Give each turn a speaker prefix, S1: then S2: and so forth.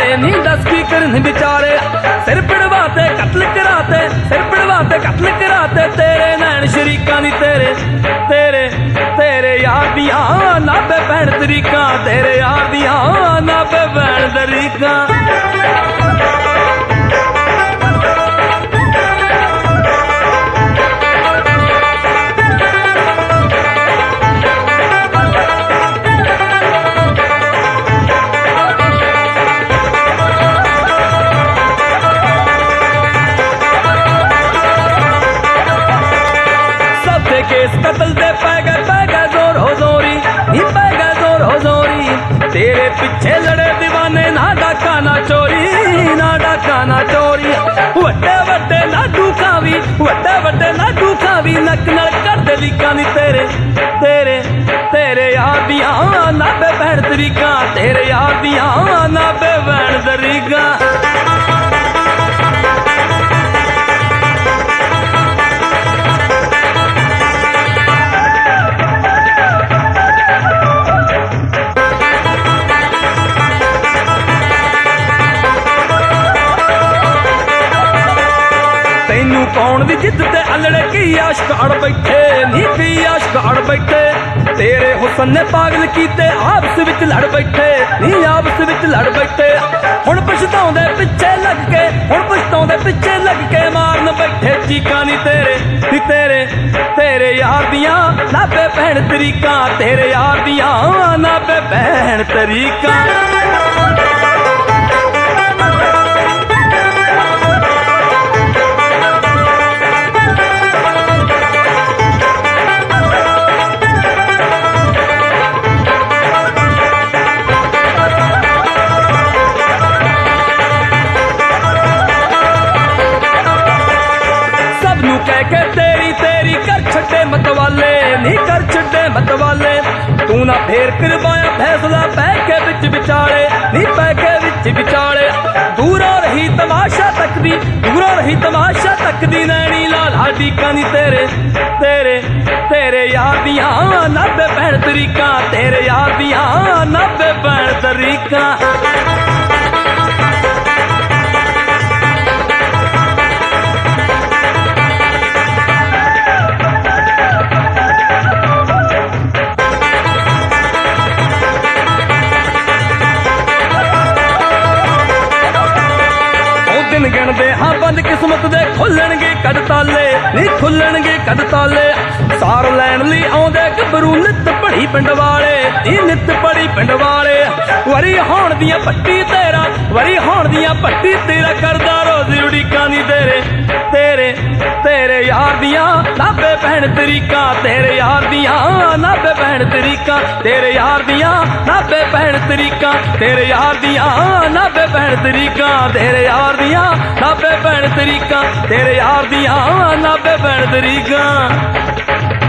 S1: नी दस की करन बेचारे सिर पड़वाते कत्ल कराते सिर पड़वाते कत्ल कराते तेरे नैन शरीका नी तेरे तेरे तेरे यार दियां नाबे भैन तरीका तेरे यार दियां नाबे भैन तरीका केस कतल दे पै गए जोर हो जोरी नी पै गए जोर हो जोरी तेरे पीछे लड़े दीवाने ना डाका ना चोरी ना डाका ना चोरी वड्डे वड्डे लाडू खावी वड्डे वड्डे लाडू खावी नक नल कर दे लीका नी तेरे तेरे तेरे यार दियां नाबे भैन तरीका तेरे यार दियां नाबे भैन तरीका कौन दी जिद ते अलड़े की आशिक अड़ बैठे नी की आशिक अड़ बैठे तेरे हुसन ने पागल कीते आपस विच लड़ बैठे नी आपस विच लड़ बैठे हुण पछताउंदे पिछे लग के हुण पछताउंदे पिछे लग के मारन बैठे चीकां नी तेरे तेरे तेरे यार दियां नाबे भैन तरीका तेरे यार दियां नाबे भैन तरीका के तेरी तेरी कर छड्डे मतवाले नी कर छड्डे मतवाले तू ना फेर करवाया फैसला पै के विच विचाले नी पै के विच विचाले दूरों रही तमाशा तकदी दूरों रही तमाशा तकदी नैनी लाल हाडी कानी तेरे तेरे तेरे यार दियां नाबे भैन तरीका तेरे यार दियां नाबे भैन तरीका गिनदे हाँ बंद किस्मत दे खुलणगे कद ताले नी खुलणगे कद ताले सार लैन लई आउंदे गभरू नित पड़ी पिंड वाले नी नित पड़ी पिंड वाले वरी होण दियां पट्टी तेरा वरी होण दियां पट्टी तेरा करदा रोज़ उड़ीकां नी तेरे तेरे तेरे यार दियां नाबे भैन तरीका तेरे यार दियां नाबे भैन तरीका तेरे यार दियां नाबे भैन तरीका तेरे यार दियां नाबे भैन तरीका तेरे यार दियां नाबे भैन तरीका तेरे यार दियां नाबे भैन तरीका